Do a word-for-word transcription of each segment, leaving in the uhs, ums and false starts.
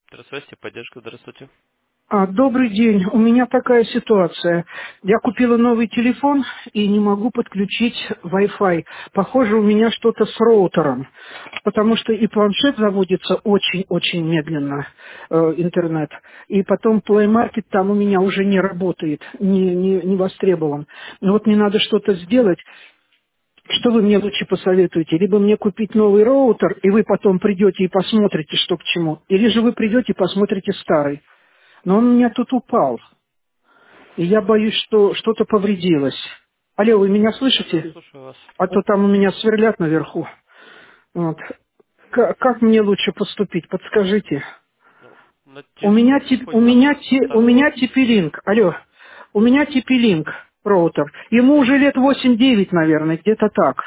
Здравствуйте, поддержка, здравствуйте. А, добрый день. У меня такая ситуация. Я купила новый телефон и не могу подключить Wi-Fi. Похоже, у меня что-то с роутером, потому что и планшет заводится очень-очень медленно, э, интернет. И потом Play Market там у меня уже не работает, не, не, не востребован. Ну вот мне надо что-то сделать. Что вы мне лучше посоветуете? Либо мне купить новый роутер, и вы потом придете и посмотрите, что к чему. Или же вы придете и посмотрите старый. Но он у меня тут упал. И я боюсь, что что-то повредилось. Алло, вы меня Да-да, слышите? слушаю вас. А то там у меня сверлят наверху. Вот. К- как мне лучше поступить? Подскажите. Ну, на У те- меня, тип- у телефоне меня, нашем ти- у старом. меня типи-линк. Алло. У меня типи-линк роутер. Ему уже лет восемь-девять, наверное, где-то так.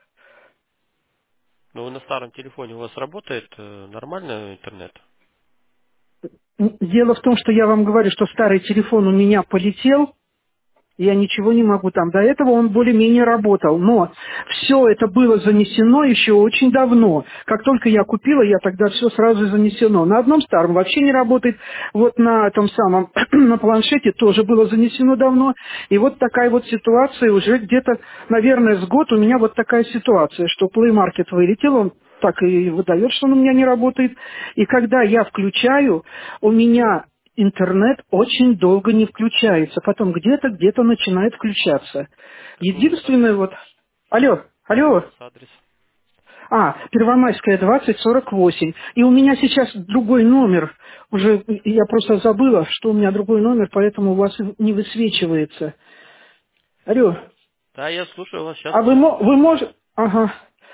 Ну, вы на старом телефоне у вас работает э, нормально интернет? М, Дело в том, что я вам говорю, что старый телефон у меня полетел. Я ничего не могу там. До этого он более-менее работал. Но все это было занесено еще очень давно. Как только я купила, я тогда все сразу занесено. На одном старом вообще не работает. Вот на том самом, на планшете тоже было занесено давно. И вот такая вот ситуация уже где-то, наверное, с год у меня вот такая ситуация, что Play Market вылетел, он так и выдает, что он у меня не работает. И когда я включаю, у меня интернет очень долго не включается. Потом где-то, где-то начинает включаться. Какой у вас Единственное адрес? вот... Алло, Какой у алло. вас адрес? А, Первомайская, двадцать сорок восемь. И у меня сейчас другой номер. Уже я просто забыла, что у меня другой номер, поэтому у вас не высвечивается. Алло. Да, я слушаю вас сейчас. А вы, мо- вы можете... Ага.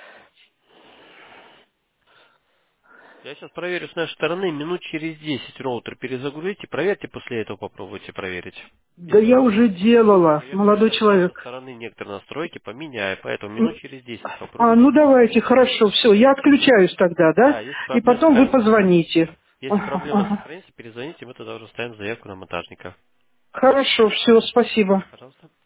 Я сейчас проверю с нашей стороны минут через десять роутер перезагрузите. Проверьте, после этого попробуйте проверить. Да Если я он уже делала, Ну, я говорю, молодой сейчас с нашей человек. стороны некоторые настройки поменяю, поэтому минут через десять А, ну попробуйте. давайте, хорошо, все, я отключаюсь тогда, да? Да, если И проблема потом вы сохранится, позвоните. если Ага, проблема ага. сохранится, перезвоните, мы тогда уже ставим заявку на монтажника. Хорошо, все, спасибо. Пожалуйста.